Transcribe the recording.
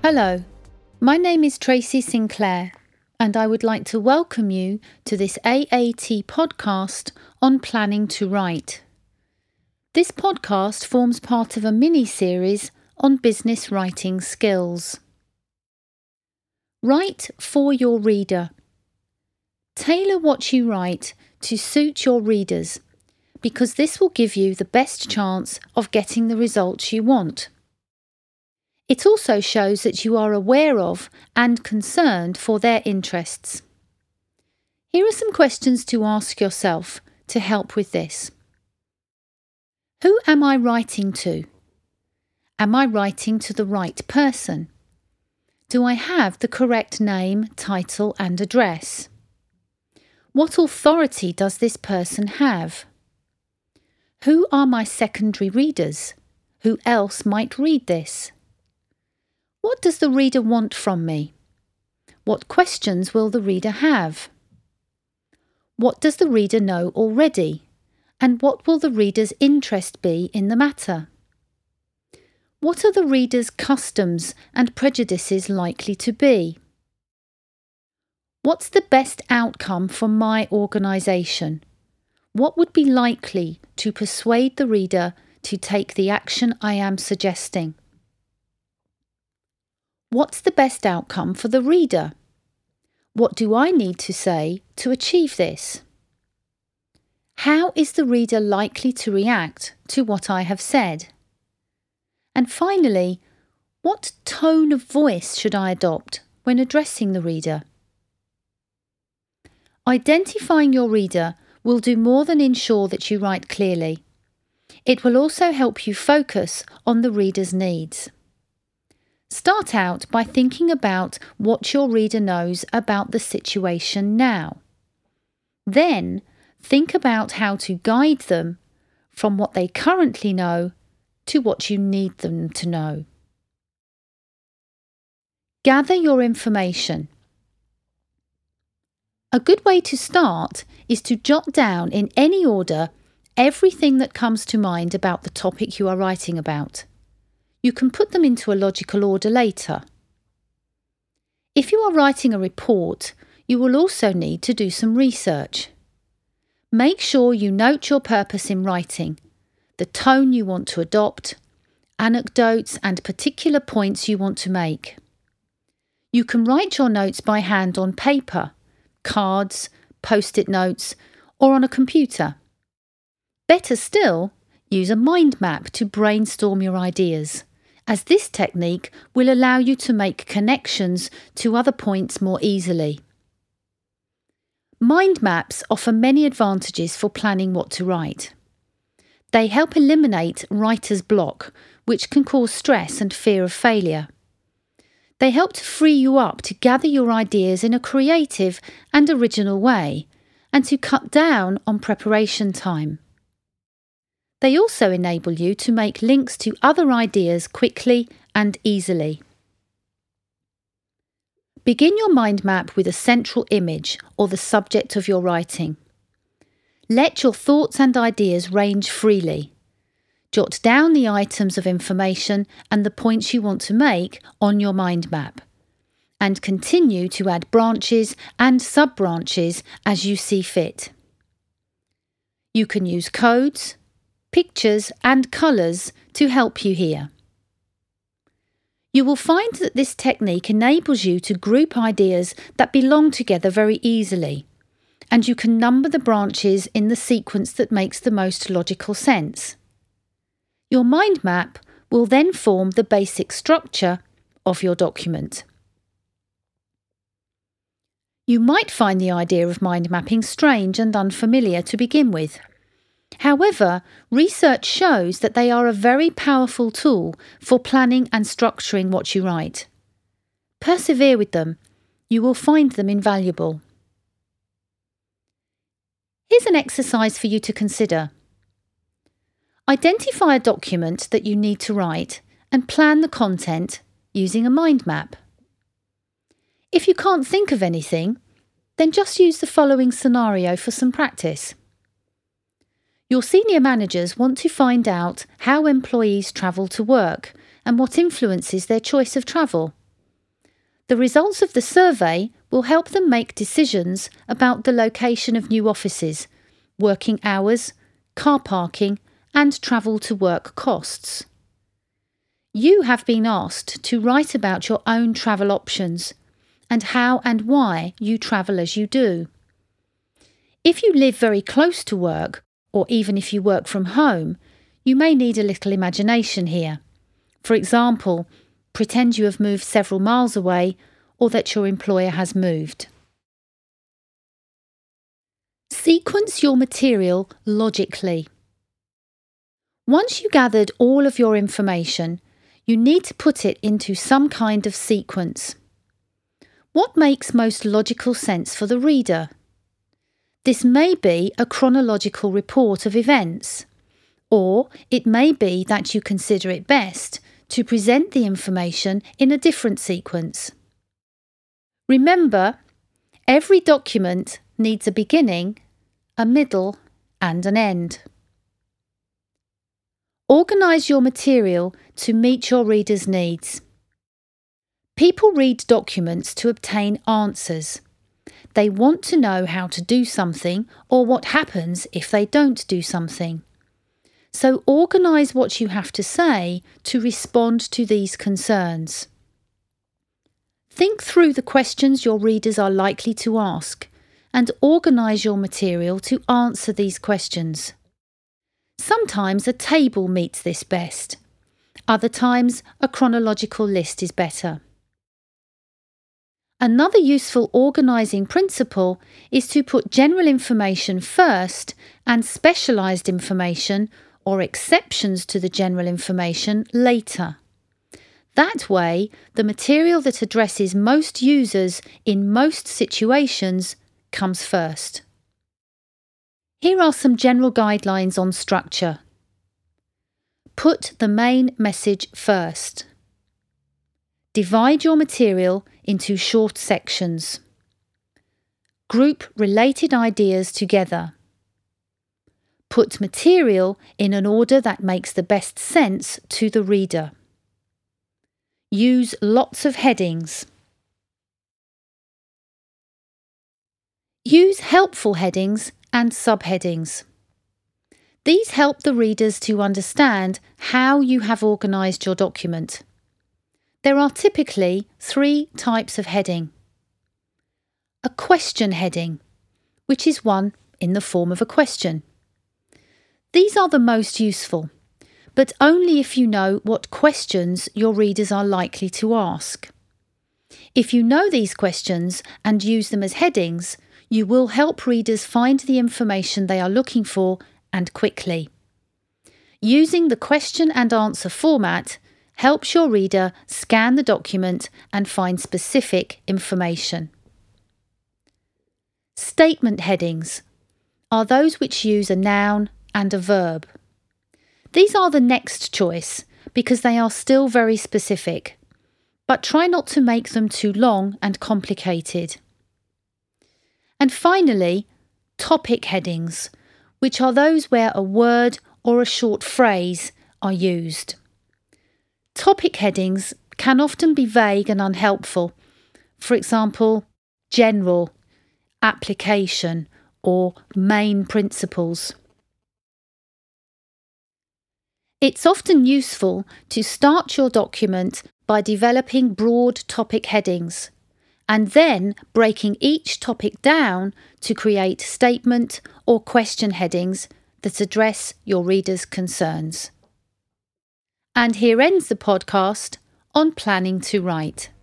Hello, my name is Tracy Sinclair, and I would like to welcome you to this AAT podcast on planning to write. This podcast forms part of a mini-series on business writing skills. Write for your reader. Tailor what you write to suit your readers, because this will give you the best chance of getting the results you want. It also shows that you are aware of and concerned for their interests. Here are some questions to ask yourself to help with this. Who am I writing to? Am I writing to the right person? Do I have the correct name, title, and address? What authority does this person have? Who are my secondary readers? Who else might read this? What does the reader want from me? What questions will the reader have? What does the reader know already? And what will the reader's interest be in the matter? What are the reader's customs and prejudices likely to be? What's the best outcome for my organisation? What would be likely to persuade the reader to take the action I am suggesting? What's the best outcome for the reader? What do I need to say to achieve this? How is the reader likely to react to what I have said? And finally, what tone of voice should I adopt when addressing the reader? Identifying your reader will do more than ensure that you write clearly. It will also help you focus on the reader's needs. Start out by thinking about what your reader knows about the situation now. Then, think about how to guide them from what they currently know to what you need them to know. Gather your information. A good way to start is to jot down in any order everything that comes to mind about the topic you are writing about. You can put them into a logical order later. If you are writing a report, you will also need to do some research. Make sure you note your purpose in writing, the tone you want to adopt, anecdotes and particular points you want to make. You can write your notes by hand on paper, cards, post-it notes, or on a computer. Better still, use a mind map to brainstorm your ideas, as this technique will allow you to make connections to other points more easily. Mind maps offer many advantages for planning what to write. They help eliminate writer's block, which can cause stress and fear of failure. They help to free you up to gather your ideas in a creative and original way, and to cut down on preparation time. They also enable you to make links to other ideas quickly and easily. Begin your mind map with a central image or the subject of your writing. Let your thoughts and ideas range freely. Jot down the items of information and the points you want to make on your mind map, and continue to add branches and sub-branches as you see fit. You can use codes, pictures and colours to help you here. You will find that this technique enables you to group ideas that belong together very easily, and you can number the branches in the sequence that makes the most logical sense. Your mind map will then form the basic structure of your document. You might find the idea of mind mapping strange and unfamiliar to begin with. However, research shows that they are a very powerful tool for planning and structuring what you write. Persevere with them. You will find them invaluable. Here's an exercise for you to consider. Identify a document that you need to write and plan the content using a mind map. If you can't think of anything, then just use the following scenario for some practice. Your senior managers want to find out how employees travel to work and what influences their choice of travel. The results of the survey will help them make decisions about the location of new offices, working hours, car parking, and travel to work costs. You have been asked to write about your own travel options and how and why you travel as you do. If you live very close to work, or even if you work from home, you may need a little imagination here. For example, pretend you have moved several miles away or that your employer has moved. Sequence your material logically. Once you gathered all of your information, you need to put it into some kind of sequence. What makes most logical sense for the reader? This may be a chronological report of events, or it may be that you consider it best to present the information in a different sequence. Remember, every document needs a beginning, a middle, and an end. Organise your material to meet your readers' needs. People read documents to obtain answers. They want to know how to do something or what happens if they don't do something. So organise what you have to say to respond to these concerns. Think through the questions your readers are likely to ask and organise your material to answer these questions. Sometimes a table meets this best. Other times a chronological list is better. Another useful organising principle is to put general information first and specialised information or exceptions to the general information later. That way, the material that addresses most users in most situations comes first. Here are some general guidelines on structure. Put the main message first. Divide your material into short sections. Group related ideas together. Put material in an order that makes the best sense to the reader. Use lots of headings. Use helpful headings and subheadings. These help the readers to understand how you have organised your document. There are typically 3 types of heading. A question heading, which is one in the form of a question. These are the most useful, but only if you know what questions your readers are likely to ask. If you know these questions and use them as headings, you will help readers find the information they are looking for and quickly. Using the question and answer format helps your reader scan the document and find specific information. Statement headings are those which use a noun and a verb. These are the next choice because they are still very specific, but try not to make them too long and complicated. And finally, topic headings, which are those where a word or a short phrase are used. Topic headings can often be vague and unhelpful. For example, general, application, or main principles. It's often useful to start your document by developing broad topic headings and then breaking each topic down to create statement or question headings that address your readers' concerns. And here ends the podcast on planning to write.